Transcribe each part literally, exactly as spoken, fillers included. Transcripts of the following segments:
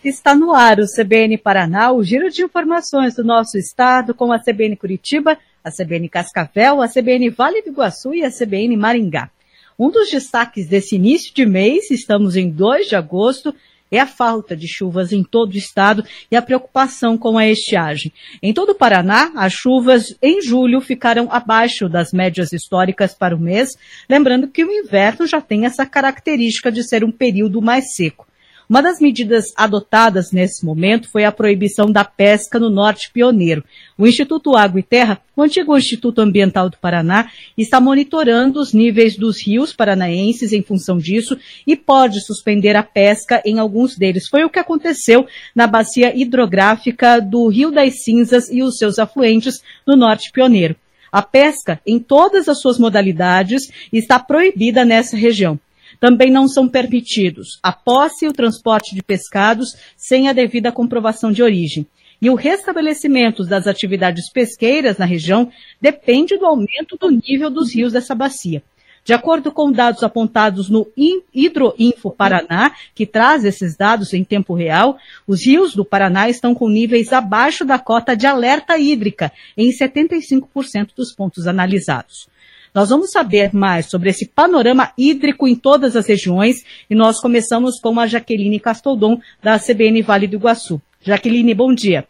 Está no ar o C B N Paraná, o giro de informações do nosso estado com a C B N Curitiba, a C B N Cascavel, a C B N Vale do Iguaçu e a C B N Maringá. Um dos destaques desse início de mês, estamos em dois de agosto, é a falta de chuvas em todo o estado e a preocupação com a estiagem. Em todo o Paraná, as chuvas em julho ficaram abaixo das médias históricas para o mês, lembrando que o inverno já tem essa característica de ser um período mais seco. Uma das medidas adotadas nesse momento foi a proibição da pesca no Norte Pioneiro. O Instituto Água e Terra, o antigo Instituto Ambiental do Paraná, está monitorando os níveis dos rios paranaenses em função disso e pode suspender a pesca em alguns deles. Foi o que aconteceu na bacia hidrográfica do Rio das Cinzas e os seus afluentes no Norte Pioneiro. A pesca, em todas as suas modalidades, está proibida nessa região. Também não são permitidos a posse e o transporte de pescados sem a devida comprovação de origem. E o restabelecimento das atividades pesqueiras na região depende do aumento do nível dos rios dessa bacia. De acordo com dados apontados no Hidroinfo Paraná, que traz esses dados em tempo real, os rios do Paraná estão com níveis abaixo da cota de alerta hídrica em setenta e cinco por cento dos pontos analisados. Nós vamos saber mais sobre esse panorama hídrico em todas as regiões e nós começamos com a Jaqueline Castoldon, da C B N Vale do Iguaçu. Jaqueline, bom dia.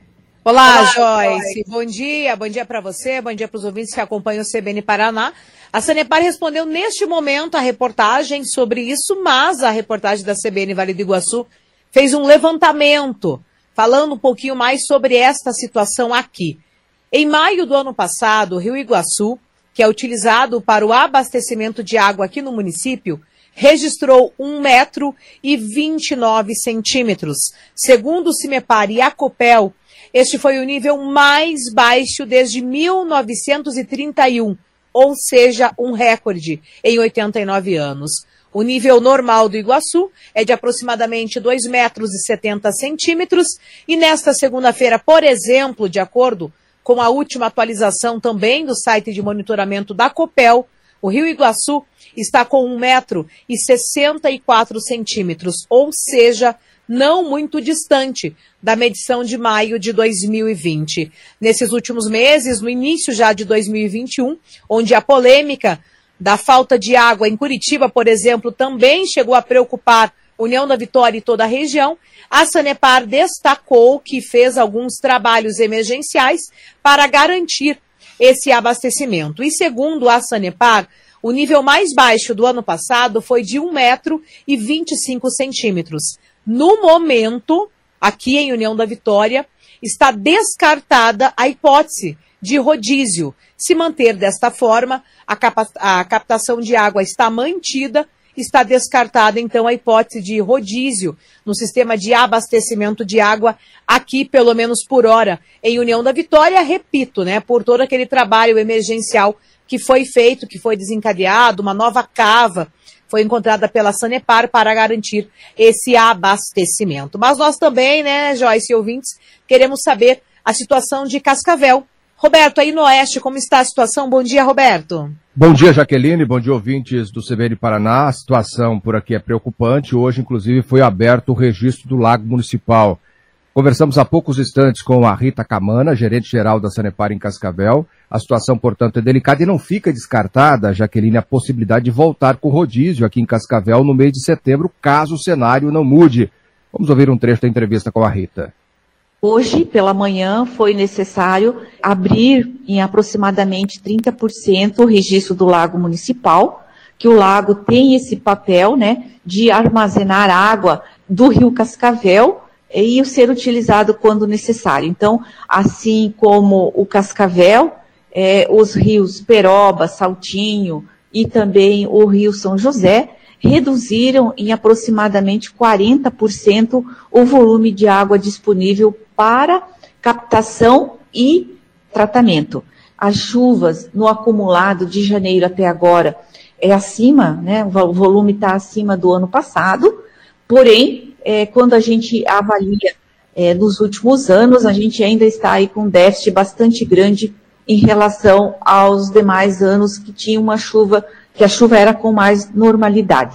Olá, Olá Joyce. Joyce. Bom dia, bom dia para você, bom dia para os ouvintes que acompanham o C B N Paraná. A Sanepar respondeu neste momento a reportagem sobre isso, mas a reportagem da C B N Vale do Iguaçu fez um levantamento, falando um pouquinho mais sobre esta situação aqui. Em maio do ano passado, o Rio Iguaçu, que é utilizado para o abastecimento de água aqui no município, registrou um metro e vinte e nove centímetros. Segundo o Cimepar e a Copel, este foi o nível mais baixo desde mil novecentos e trinta e um, ou seja, um recorde em oitenta e nove anos. O nível normal do Iguaçu é de aproximadamente dois metros e setenta centímetros e nesta segunda-feira, por exemplo, de acordo com a última atualização também do site de monitoramento da Copel, o Rio Iguaçu está com um metro e sessenta e quatro centímetros, ou seja, não muito distante da medição de maio de dois mil e vinte. Nesses últimos meses, no início já de dois mil e vinte e um, onde a polêmica da falta de água em Curitiba, por exemplo, também chegou a preocupar União da Vitória e toda a região, a Sanepar destacou que fez alguns trabalhos emergenciais para garantir esse abastecimento. E segundo a Sanepar, o nível mais baixo do ano passado foi de um metro e vinte e cinco centímetros. No momento, aqui em União da Vitória, está descartada a hipótese de rodízio. Se manter desta forma, a, capa- a captação de água está mantida. Está descartada, então, a hipótese de rodízio no sistema de abastecimento de água aqui, pelo menos por hora, em União da Vitória, repito, né, por todo aquele trabalho emergencial que foi feito, que foi desencadeado, uma nova cava foi encontrada pela Sanepar para garantir esse abastecimento. Mas nós também, né, Joyce e ouvintes, queremos saber a situação de Cascavel. Roberto, aí no Oeste, como está a situação? Bom dia, Roberto. Bom dia, Jaqueline. Bom dia, ouvintes do C B N Paraná. A situação por aqui é preocupante. Hoje, inclusive, foi aberto o registro do Lago Municipal. Conversamos há poucos instantes com a Rita Camana, gerente-geral da Sanepar em Cascavel. A situação, portanto, é delicada e não fica descartada, Jaqueline, a possibilidade de voltar com rodízio aqui em Cascavel no mês de setembro, caso o cenário não mude. Vamos ouvir um trecho da entrevista com a Rita. Hoje, pela manhã, foi necessário abrir em aproximadamente trinta por cento o registro do Lago Municipal, que o lago tem esse papel, né, de armazenar água do Rio Cascavel e ser utilizado quando necessário. Então, assim como o Cascavel, eh, os rios Peroba, Saltinho e também o Rio São José, reduziram em aproximadamente quarenta por cento o volume de água disponível para captação e tratamento. As chuvas no acumulado de janeiro até agora é acima, né, o volume está acima do ano passado, porém, é, quando a gente avalia é, nos últimos anos, a gente ainda está aí com um déficit bastante grande em relação aos demais anos que tinha uma chuva, que a chuva era com mais normalidade.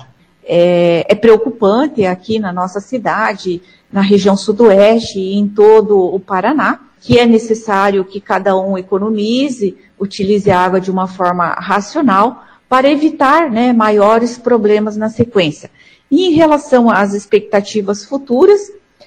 é, é preocupante aqui na nossa cidade, na região sudoeste e em todo o Paraná, que é necessário que cada um economize, utilize a água de uma forma racional para evitar, né, maiores problemas na sequência. E em relação às expectativas futuras,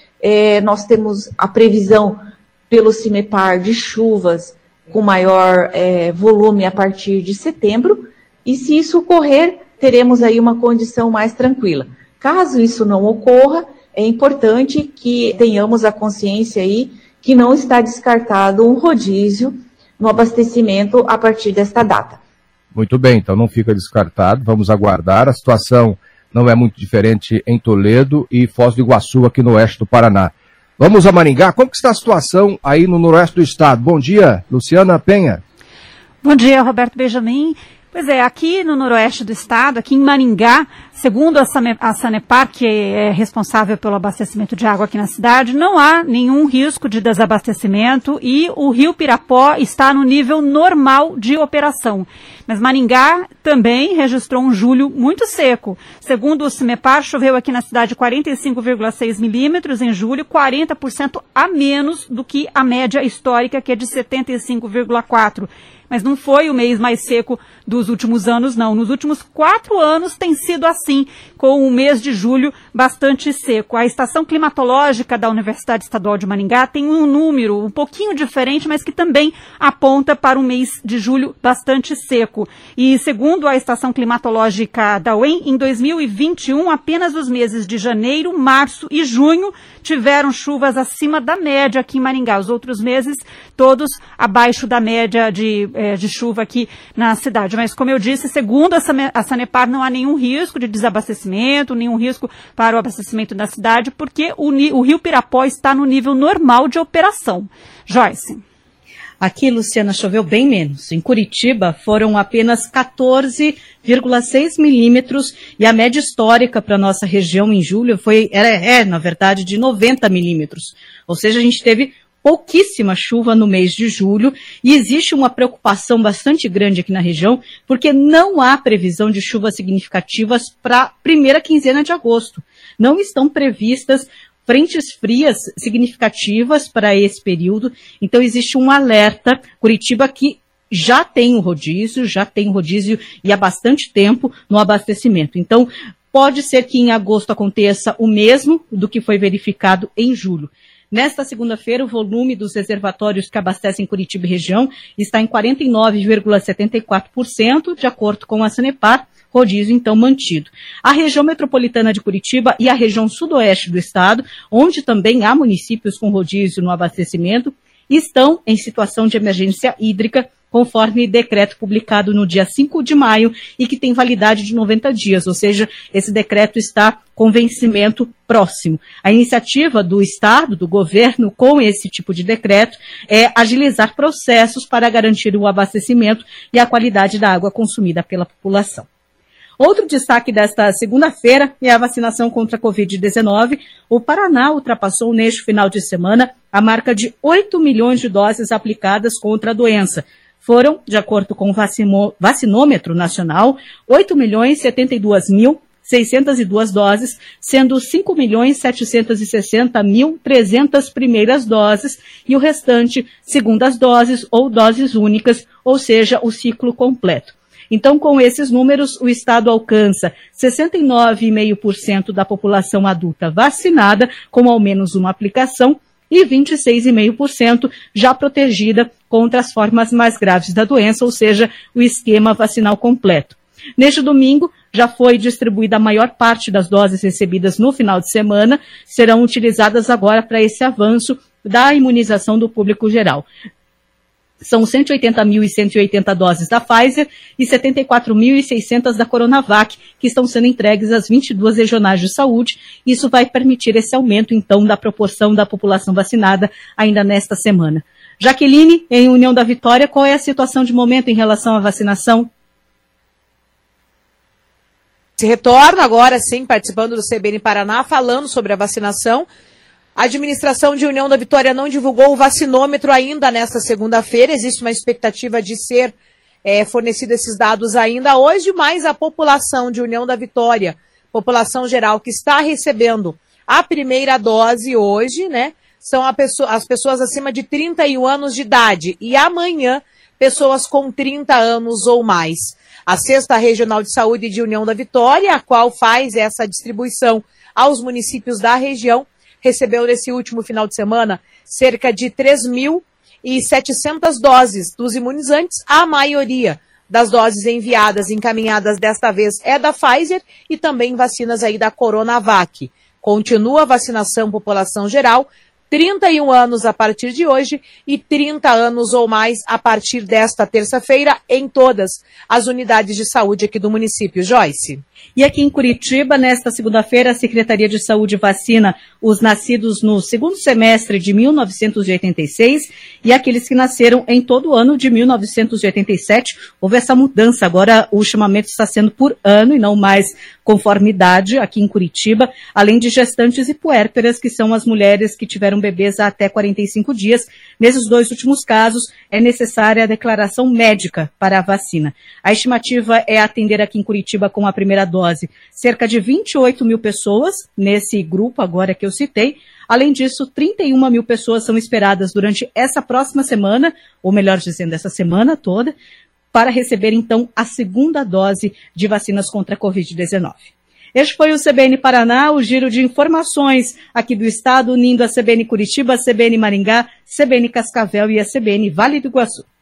é, nós temos a previsão pelo CIMEPAR de chuvas com maior é, volume a partir de setembro, e se isso ocorrer, teremos aí uma condição mais tranquila. Caso isso não ocorra, é importante que tenhamos a consciência aí que não está descartado um rodízio no abastecimento a partir desta data. Muito bem, então não fica descartado, vamos aguardar. A situação não é muito diferente em Toledo e Foz do Iguaçu, aqui no oeste do Paraná. Vamos a Maringá. Como que está a situação aí no noroeste do estado? Bom dia, Luciana Penha. Bom dia, Roberto Benjamin. Pois é, aqui no noroeste do estado, aqui em Maringá, segundo a, Same, a Sanepar, que é responsável pelo abastecimento de água aqui na cidade, não há nenhum risco de desabastecimento e o rio Pirapó está no nível normal de operação. Mas Maringá também registrou um julho muito seco. Segundo o CIMEPAR, choveu aqui na cidade quarenta e cinco vírgula seis milímetros em julho, quarenta por cento a menos do que a média histórica, que é de setenta e cinco vírgula quatro. Mas não foi o mês mais seco dos últimos anos, não. Nos últimos quatro anos tem sido assim, com o mês de julho bastante seco. A estação climatológica da Universidade Estadual de Maringá tem um número um pouquinho diferente, mas que também aponta para um mês de julho bastante seco. E segundo a estação climatológica da U E M, em dois mil e vinte e um, apenas os meses de janeiro, março e junho tiveram chuvas acima da média aqui em Maringá. Os outros meses, todos abaixo da média de de chuva aqui na cidade. Mas, como eu disse, segundo a Sanepar, não há nenhum risco de desabastecimento, nenhum risco para o abastecimento da cidade, porque o, o rio Pirapó está no nível normal de operação. Joyce. Aqui, Luciana, choveu bem menos. Em Curitiba foram apenas quatorze vírgula seis milímetros e a média histórica para a nossa região em julho foi, é, é, na verdade, de noventa milímetros. Ou seja, a gente teve pouquíssima chuva no mês de julho e existe uma preocupação bastante grande aqui na região, porque não há previsão de chuvas significativas para a primeira quinzena de agosto. Não estão previstas frentes frias significativas para esse período, então existe um alerta. Curitiba que já tem um rodízio, já tem um rodízio e há bastante tempo no abastecimento. Então, pode ser que em agosto aconteça o mesmo do que foi verificado em julho. Nesta segunda-feira, o volume dos reservatórios que abastecem Curitiba e região está em quarenta e nove vírgula setenta e quatro por cento, de acordo com a Sanepar, rodízio então mantido. A região metropolitana de Curitiba e a região sudoeste do estado, onde também há municípios com rodízio no abastecimento, estão em situação de emergência hídrica, conforme decreto publicado no dia cinco de maio e que tem validade de noventa dias, ou seja, esse decreto está com vencimento próximo. A iniciativa do Estado, do governo, com esse tipo de decreto, é agilizar processos para garantir o abastecimento e a qualidade da água consumida pela população. Outro destaque desta segunda-feira é a vacinação contra a covid dezenove. O Paraná ultrapassou neste final de semana a marca de oito milhões de doses aplicadas contra a doença. Foram, de acordo com o vacinômetro nacional, oito milhões setenta e dois mil seiscentas e duas doses, sendo cinco milhões setecentos e sessenta mil trezentas primeiras doses e o restante segundas doses ou doses únicas, ou seja, o ciclo completo. Então, com esses números, o Estado alcança sessenta e nove vírgula cinco por cento da população adulta vacinada com ao menos uma aplicação e vinte e seis vírgula cinco por cento já protegida contra as formas mais graves da doença, ou seja, o esquema vacinal completo. Neste domingo, já foi distribuída a maior parte das doses recebidas no final de semana, serão utilizadas agora para esse avanço da imunização do público geral. São cento e oitenta mil e cento e oitenta doses da Pfizer e setenta e quatro mil e seiscentas da Coronavac, que estão sendo entregues às vinte e duas regionais de saúde. Isso vai permitir esse aumento, então, da proporção da população vacinada ainda nesta semana. Jaqueline, em União da Vitória, qual é a situação de momento em relação à vacinação? Se retorna agora, sim, participando do C B N Paraná, falando sobre a vacinação. A administração de União da Vitória não divulgou o vacinômetro ainda nesta segunda-feira. Existe uma expectativa de ser é, fornecido esses dados ainda hoje, mas a população de União da Vitória população geral que está recebendo a primeira dose hoje, né, são a pessoa, as pessoas acima de trinta e um anos de idade e amanhã pessoas com trinta anos ou mais. A Sexta Regional de Saúde de União da Vitória, a qual faz essa distribuição aos municípios da região, recebeu nesse último final de semana cerca de três mil e setecentas doses dos imunizantes. A maioria das doses enviadas, encaminhadas desta vez, é da Pfizer e também vacinas aí da Coronavac. Continua a vacinação população geral, trinta e um anos a partir de hoje e trinta anos ou mais a partir desta terça-feira em todas as unidades de saúde aqui do município. Joyce. E aqui em Curitiba, nesta segunda-feira, a Secretaria de Saúde vacina os nascidos no segundo semestre de mil novecentos e oitenta e seis e aqueles que nasceram em todo o ano de mil novecentos e oitenta e sete. Houve essa mudança, agora o chamamento está sendo por ano e não mais conforme idade aqui em Curitiba, além de gestantes e puérperas, que são as mulheres que tiveram bebês há até quarenta e cinco dias. Nesses dois últimos casos, é necessária a declaração médica para a vacina. A estimativa é atender aqui em Curitiba com a primeira dose cerca de vinte e oito mil pessoas nesse grupo agora que eu citei. Além disso, trinta e uma mil pessoas são esperadas durante essa próxima semana, ou melhor dizendo, essa semana toda, para receber então a segunda dose de vacinas contra a covid dezenove. Este foi o C B N Paraná, o giro de informações aqui do estado, unindo a C B N Curitiba, a C B N Maringá, C B N Cascavel e a C B N Vale do Iguaçu.